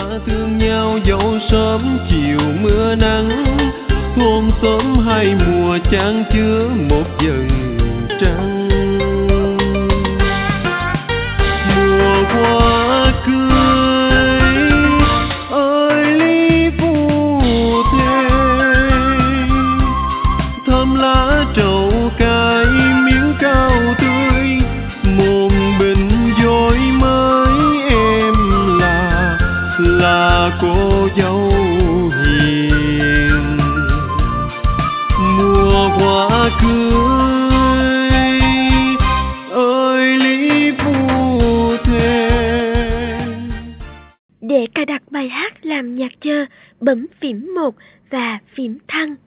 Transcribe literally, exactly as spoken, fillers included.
thương nhau dẫu sớm chiều mưa nắng, thôn xóm hai mùa chan chứa một dần trăng. Mùa hoa cưới ơi ly phu thê, thơm lá trầu cài miếng cao tươi, một bình dối mới em là là cô dâu hiền. Mùa hoa cưới ơi ly phu thê. Để cài đặt bài hát làm nhạc chờ, bấm phím một và phím thăng.